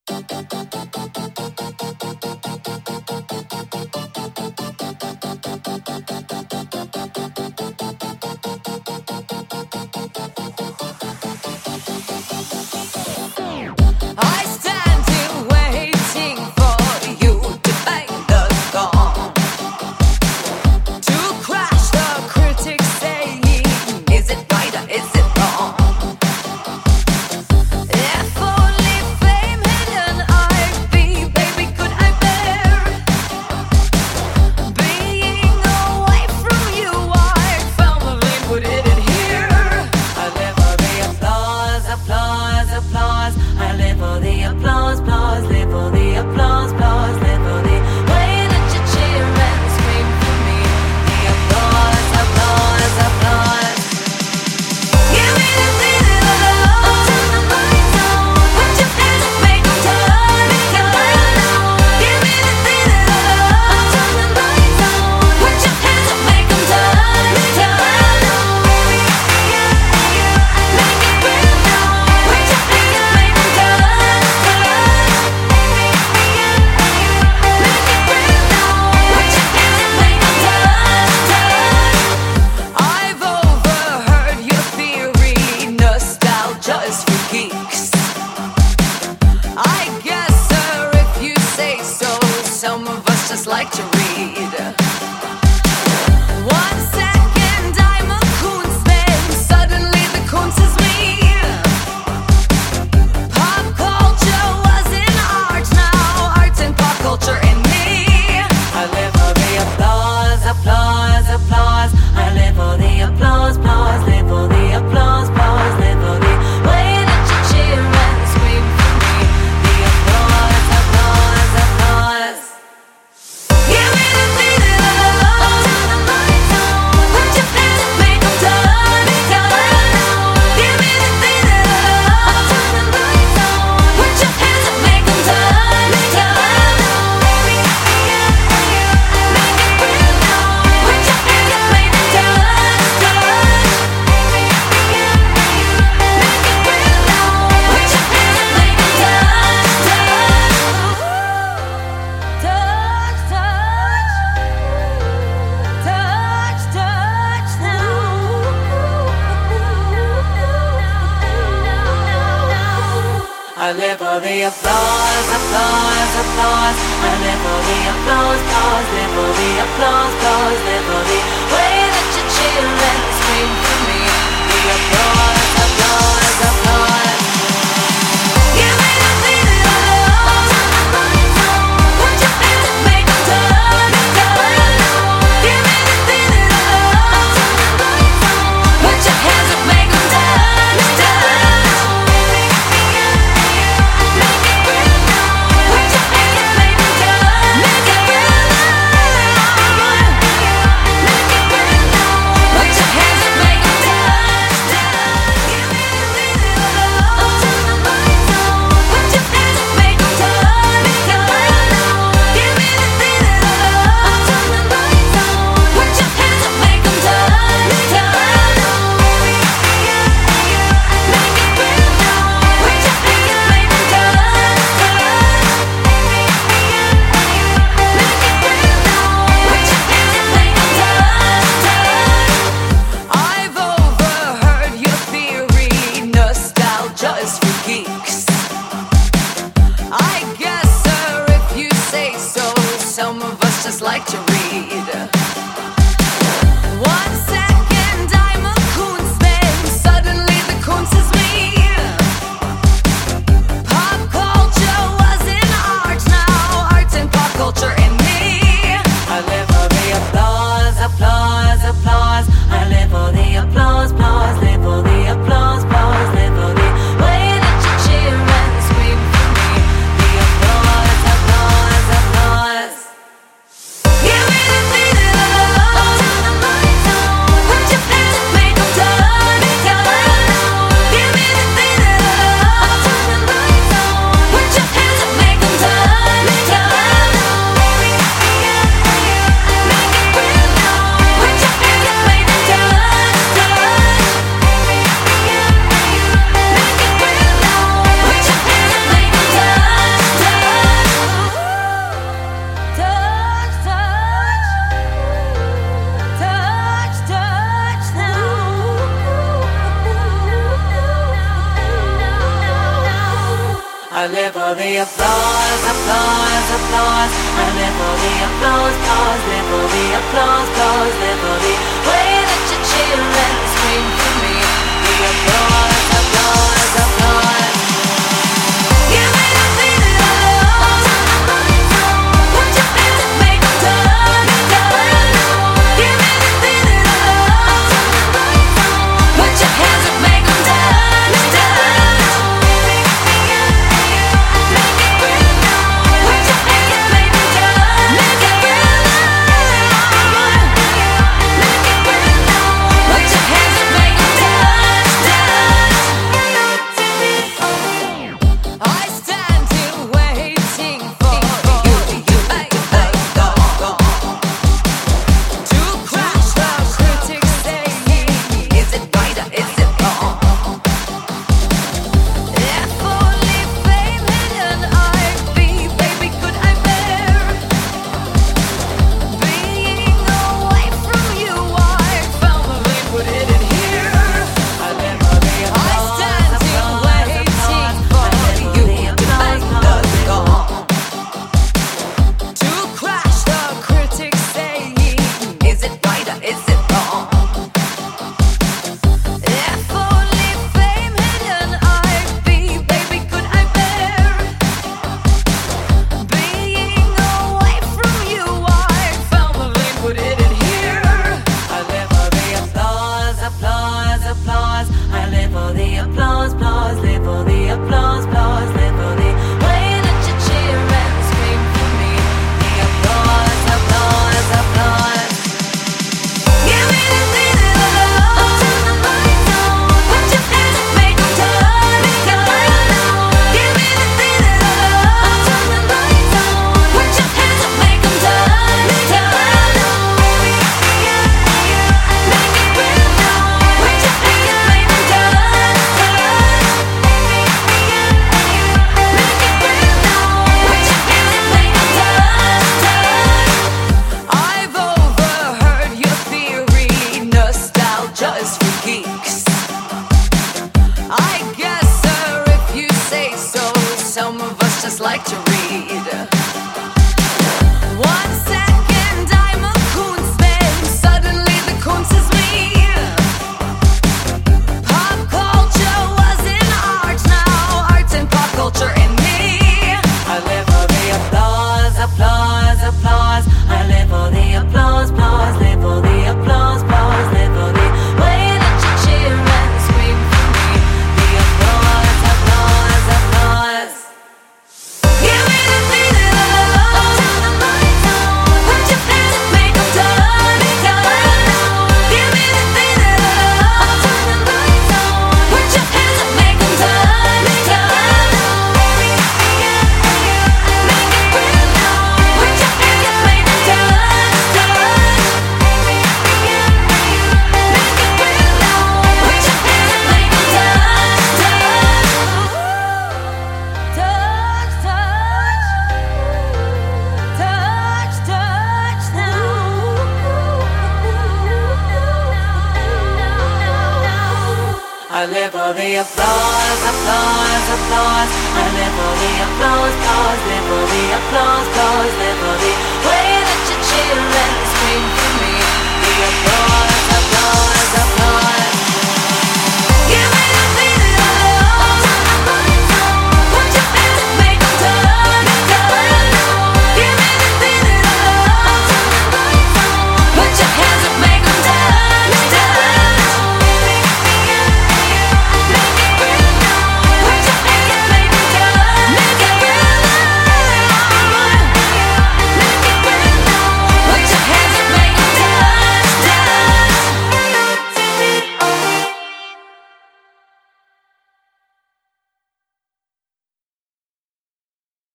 I stand here waiting for you to bang the gong, to crash the critics saying, is it right or is it wrong? If only fame hidden I'd be, baby, could I bear being away from you? I firmly put it in here. I live for the applause, applause, applause. I live for the applause, applause, live for the applause, applause, live for the way that you cheer and scream for me. The applause, applause, applause. Give me the feeling of love, turn the lights on. Put your hands up, make 'em turn and turn on. Give me the feeling of love, turn the lights on. Put your hands up, make 'em turn and turn on. Make it real now. Put your hands up, make 'em turn and turn. Make it real now. Put your hands up, make 'em turn and turn. I've overheard your theory, nostalgia is for geeks. I guess, sir, if you say so, some of us just like to read. 1 second I'm a Koonsman, suddenly the Koons is me. Pop culture was in art, now art and pop culture in me. I live for the applause, applause, applause. I live for the applause, applause, live for the applause, applause, live for the way that you cheer and scream for me. The applause, applause, applause. Give me the feeling of love, turn the lights on. Put your hands up, make 'em turn and turn on. Give me the feeling of love, turn the lights on. Put your hands up, make 'em turn and turn on. Make it real now. Put your hands up, make 'em turn and turn. Make it real now. Put your hands up, make 'em turn and turn. Touch, touch, touch now. I live for the applause, applause, applause. I live for the applause, applause, live for the applause, applause, live for the way that you cheer and scream for me. The applause, applause, applause. Give me the feeling of love, turn the lights on. Put your hands up, make 'em turn and turn on. Give me the feeling of love, turn the lights on. Put your hands up, make 'em turn and turn on. Make it real now. Put your hands up, make 'em turn. Make it real now. Make it real now. Put your hands up, make 'em turn and turn. Give me the feeling of love, turn the lights on. Put your hands up, make 'em turn and turn on. Give me the feeling of love, turn the lights on. Put your hands up, make 'em turn and turn on. Make it real now. Put your hands up, make 'em turn and turn. Make it real now. Put your hands up, make 'em turn and turn. I've overheard your theory, nostalgia is for geeks. I guess, sir, if you say so, some of us just like to read. 1 second I'm a Koonsman, suddenly the Koons is me. Pop culture was in art, now art and pop culture in me. I live for the applause, applause, applause. I live for the applause, applause, live for the applause, applause, live for the way that you cheer and scream for me. The applause, applause, applause. Give I live for the applause, applause, applause. I live for the applause, applause. Live for the applause, applause. Live for the way that you cheer and scream for me. The applause, applause, applause. Give me the feeling I love. Put your hands up, make 'em turn, turn. Give me the feeling I love. Put your hands up, make 'em turn, turn. Like to read. 1 second I'm a Kunstman, suddenly the Kunst is me. Pop culture was in art, now art's in pop culture in me. I live for the applause, applause, applause. I live for the applause, applause. Live for the applause, applause. Live for the way that you cheer and scream for me. The applause, applause, applause. Give me the feeling I love. Put your hands up, make 'em turn, turn. Give me the feeling I love. Put your hands up, make 'em turn, turn. Put your hands up, make 'em turn, turn. Put your hands up, make 'em turn, turn. Touch, touch, touch, touch now. I live for the applause, applause, applause. I live for the applause, applause. Live for the applause, applause. Live for the